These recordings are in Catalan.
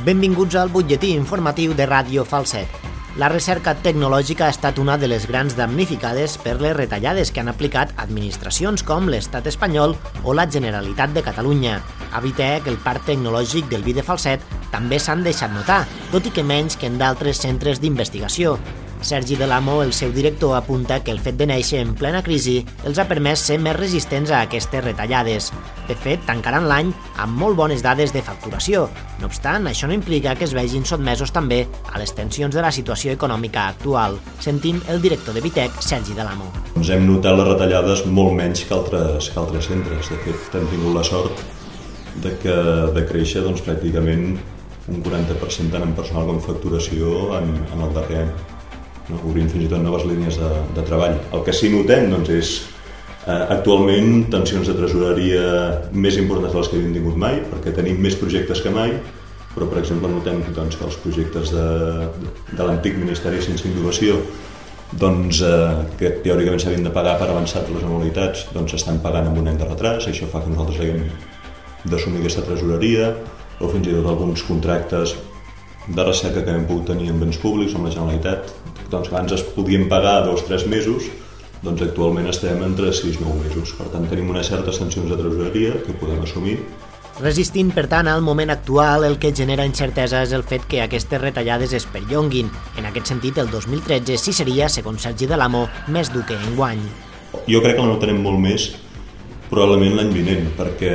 Benvinguts al butlletí informatiu de Ràdio Falset. La recerca tecnològica ha estat una de les grans damnificades per les retallades que han aplicat administracions com l'Estat espanyol o la Generalitat de Catalunya. A Vitec, el parc tecnològic del Vi de Falset també s'han deixat notar, tot i que menys que en d'altres centres d'investigació. Sergi Delamo, el seu director, apunta que el fet de néixer en plena crisi els ha permès ser més resistents a aquestes retallades. De fet, tancaran l'any amb molt bones dades de facturació. No obstant, això no implica que es vegin sotmesos també a les tensions de la situació econòmica actual. Sentim el director de Vitec, Sergi Delamo. Hem notat les retallades molt menys que altres centres. De fet, hem tingut la sort de créixer pràcticament un 40% tant en personal com en facturació en el darrer any. Obrint fins i tot noves línies de treball. El que sí notem és actualment tensions de tresoreria més importants de les que havíem tingut mai, perquè tenim més projectes que mai, però per exemple notem que els projectes de l'antic Ministeri de Ciència i Innovació que teòricament s'havien de pagar per avançat les anualitats s'estan pagant amb un any de retras. Això fa que nosaltres haguem d'assumir aquesta tresoreria, o fins i tot alguns contractes de recerca que hem pogut tenir en béns públics amb la Generalitat, que abans es podien pagar 2 o 3 mesos, actualment estem entre 6 i 9 mesos. Per tant, tenim unes certes tensions de tresoreria que podem assumir. Resistint, per tant, al moment actual, el que genera incertesa és el fet que aquestes retallades es perllonguin. En aquest sentit, el 2013 sí seria, segons Sergi Delamo, més dur que enguany. Jo crec que la notarem molt més probablement l'any vinent, perquè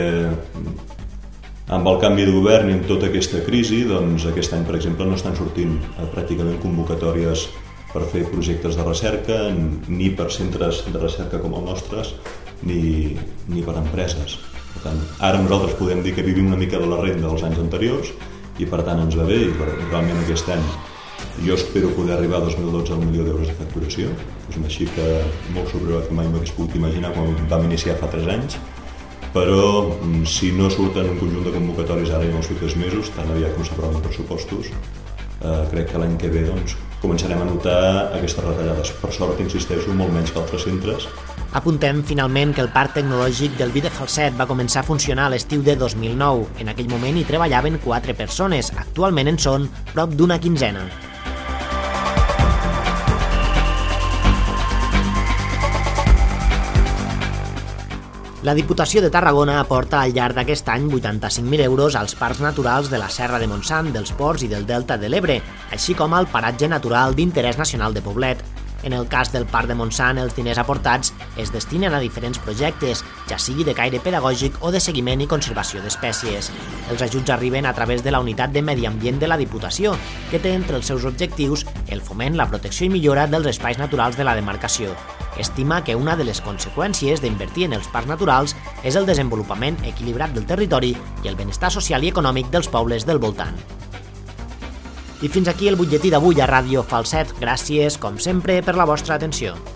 amb el canvi de govern i amb tota aquesta crisi, aquest any, per exemple, no estan sortint pràcticament convocatòries per fer projectes de recerca, ni per centres de recerca com els nostres, ni per empreses. Per tant, ara nosaltres podem dir que vivim una mica de la renda dels anys anteriors i per tant ens va bé, i realment aquest any jo espero poder arribar a 2012 a 1 milió d'euros de facturació. És una xifra molt superior a que mai m'hagués pogut imaginar quan vam iniciar fa 3 anys. Però si no surten un conjunt de convocatòries ara i en els propers mesos, tan aviat com s'aproven pressupostos, crec que l'any que ve començarem a notar aquestes retallades. Per sort, insisteixo, molt menys que altres centres. Apuntem finalment que el parc tecnològic del Vi de Falset va començar a funcionar a l'estiu de 2009. En aquell moment hi treballaven 4 persones, actualment en són prop d'una quinzena. La Diputació de Tarragona aporta al llarg d'aquest any 85.000 euros als parcs naturals de la Serra de Montsant, dels Ports i del Delta de l'Ebre, així com al paratge natural d'interès nacional de Poblet. En el cas del Parc de Montsant, els diners aportats es destinen a diferents projectes, ja sigui de caire pedagògic o de seguiment i conservació d'espècies. Els ajuts arriben a través de la Unitat de Medi Ambient de la Diputació, que té entre els seus objectius el foment, la protecció i millora dels espais naturals de la demarcació. Estima que una de les conseqüències d'invertir en els parcs naturals és el desenvolupament equilibrat del territori i el benestar social i econòmic dels pobles del voltant. I fins aquí el butlletí d'avui a Ràdio Falset. Gràcies, com sempre, per la vostra atenció.